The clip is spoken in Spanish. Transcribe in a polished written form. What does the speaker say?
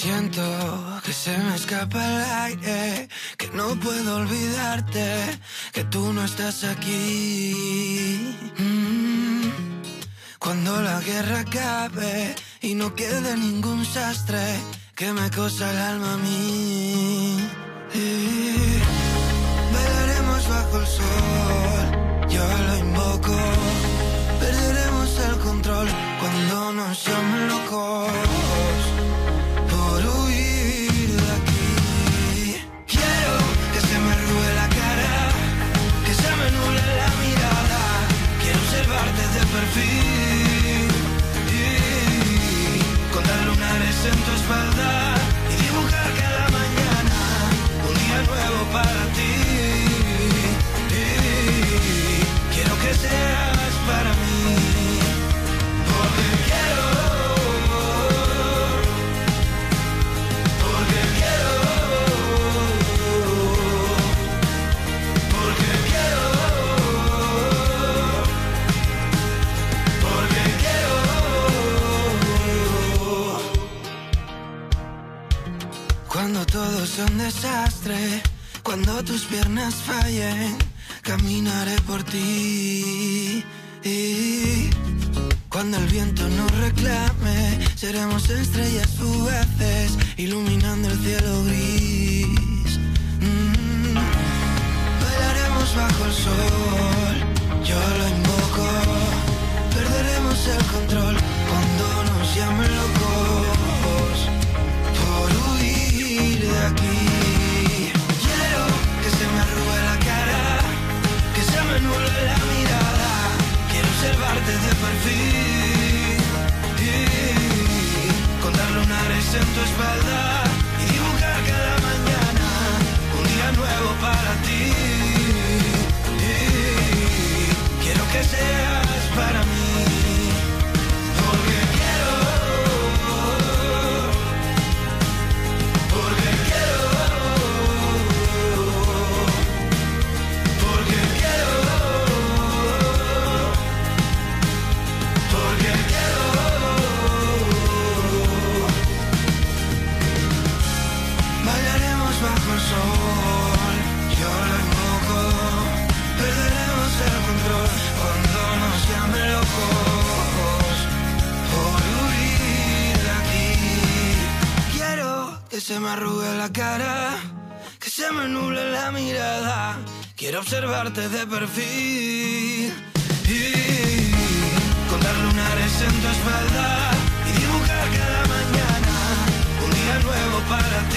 Siento que se me escapa el aire, que no puedo olvidarte, que tú no estás aquí. Cuando la guerra acabe y no quede ningún sastre que me cosa el alma a mí. Bailaremos bajo el sol, yo lo invoco. Perderemos el control cuando nos llamen locos por huir de aquí. Quiero que se me arrugue la cara, que se me nuble la mirada. Quiero observarte de perfil y contar lunares en tu espalda y dibujar cada mañana un día nuevo para ti. Quiero que seas para mí, porque quiero, porque quiero, porque quiero, porque quiero. Cuando todo sea un desastre, cuando tus piernas fallen, caminaré por ti. Cuando el viento nos reclame, seremos estrellas fugaces, iluminando el cielo gris. Bailaremos bajo el sol, yo lo invoco. Perderemos el control cuando nos llamen locos por huir de aquí. Quiero que se me arrugue la cara, que se me nuble la mirada. Quiero observarte de perfil y contar lunares en tu espalda y dibujar cada mañana un día nuevo para ti. Quiero que seas para mí, porque quiero, porque quiero, porque quiero, porque quiero. Bailaremos bajo el sol, yo lo invoco. Perderemos el control cuando nos llamen locos por huir de aquí. Quiero que se me arrugue la cara, que se me nuble la mirada. Quiero observarte de perfil y contar lunares en tu espalda y dibujar cada mañana un día nuevo para